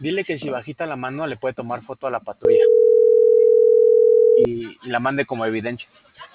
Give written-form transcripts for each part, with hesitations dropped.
Dile que si bajita la mano le puede tomar foto a la patrulla y la mande como evidencia.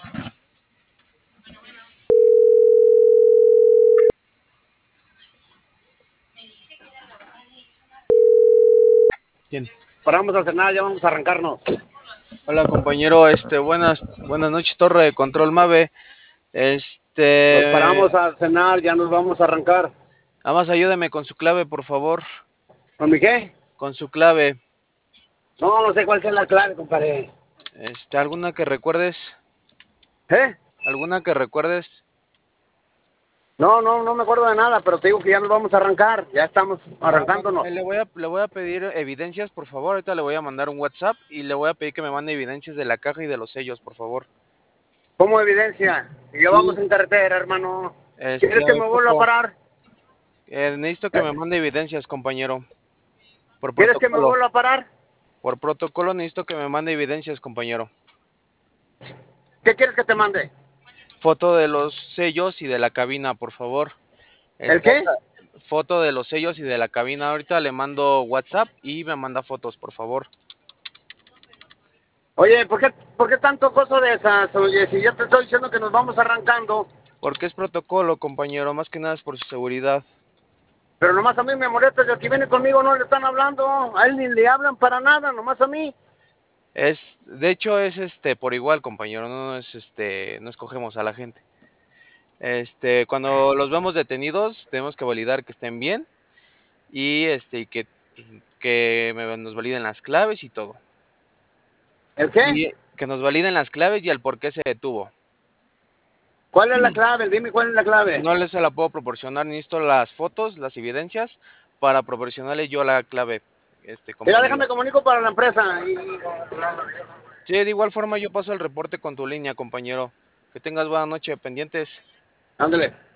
¿Quién? Paramos al cenar, ya vamos a arrancarnos. Hola compañero, buenas noches, Torre de Control Mave. Nos paramos al cenar, ya nos vamos a arrancar. Nada más ayúdeme con su clave, por favor. ¿Con mi qué? Con su clave. No sé cuál sea la clave, compadre. ¿Alguna que recuerdes? ¿Eh? ¿Alguna que recuerdes? No me acuerdo de nada, pero te digo que ya nos vamos a arrancar. Ya estamos arrancándonos. Le voy a pedir evidencias, por favor. Ahorita le voy a mandar un WhatsApp y le voy a pedir que me mande evidencias de la caja y de los sellos, por favor. ¿Cómo evidencia? Y ya vamos Sí, en carretera, hermano. ¿Quieres que me vuelva a foto. parar? Necesito que me mande evidencias, compañero. Por ¿Quieres que me protocolo. vuelva a parar? Por protocolo necesito que me mande evidencias, compañero. ¿Qué quieres que te mande? Foto de los sellos y de la cabina, por favor. ¿El qué? Foto de los sellos y de la cabina. Ahorita le mando WhatsApp y me manda fotos, por favor. Oye, ¿por qué tanto coso de esas? Oye, si yo te estoy diciendo que nos vamos arrancando. Porque es protocolo, compañero. Más que nada es por su seguridad. Pero nomás a mí me molesta que el que viene conmigo no le están hablando. A él ni le hablan para nada, nomás a mí. De hecho es por igual, compañero, no escogemos a la gente. Cuando los vemos detenidos, tenemos que validar que estén bien y nos validen las claves y todo. ¿El qué? Y que nos validen las claves y el por qué se detuvo. ¿Cuál es la clave? Dime cuál es la clave. No les se la puedo proporcionar, necesito las fotos, las evidencias para proporcionarle yo la clave, Mira, compañero. déjame comunico para la empresa. Sí, de igual forma yo paso el reporte con tu línea, compañero. Que tengas buena noche, pendientes. Ándale.